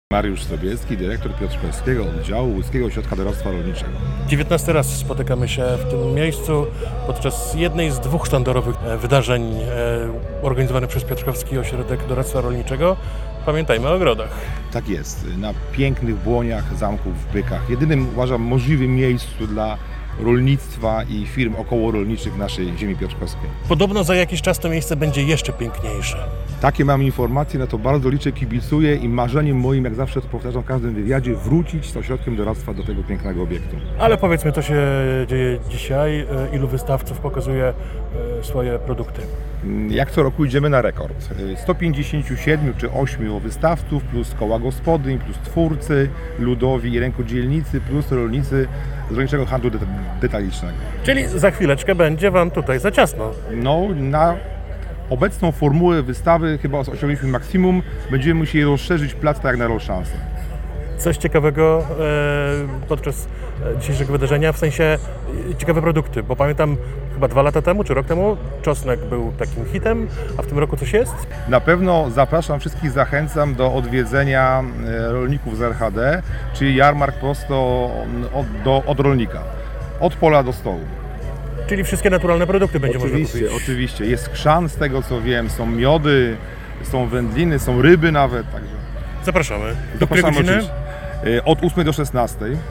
Mariusz Sobiecki, dyrektor Piotrkowskiego Oddziału Łódzkiego Ośrodka Doradztwa Rolniczego. 19 raz spotykamy się w tym miejscu podczas jednej z dwóch sztandarowych wydarzeń organizowanych przez Piotrkowski Ośrodek Doradztwa Rolniczego. Pamiętajmy o ogrodach. Tak jest, na pięknych błoniach zamku w Bykach. Jedynym, uważam, możliwym miejscu dla rolnictwa i firm okołorolniczych w naszej ziemi piotrkowskiej. Podobno za jakiś czas to miejsce będzie jeszcze piękniejsze. Takie mam informacje, na to bardzo liczę, kibicuję i marzeniem moim, jak zawsze to powtarzam w każdym wywiadzie, wrócić z ośrodkiem doradztwa do tego pięknego obiektu. Ale powiedzmy, co się dzieje dzisiaj, ilu wystawców pokazuje swoje produkty. Jak co roku idziemy na rekord. 157 czy 8 wystawców, plus koła gospodyń, plus twórcy, ludowi i rękodzielnicy, plus rolnicy z rolniczego handlu detalicznego. Czyli za chwileczkę będzie Wam tutaj za ciasno. No, na obecną formułę wystawy chyba osiągnęliśmy maksimum. Będziemy musieli rozszerzyć plac tak jak na Rolszansę. Coś ciekawego podczas dzisiejszego wydarzenia, w sensie ciekawe produkty, bo pamiętam chyba 2 lata temu, czy rok temu czosnek był takim hitem, a w tym roku coś jest? Na pewno zapraszam wszystkich, zachęcam do odwiedzenia rolników z RHD, czyli jarmark prosto od rolnika, od pola do stołu. Czyli wszystkie naturalne produkty będzie można kupić. Oczywiście. Jest chrzan, z tego co wiem, są miody, są wędliny, są ryby nawet. Także Zapraszamy. Do której godziny? Od 8 do 16.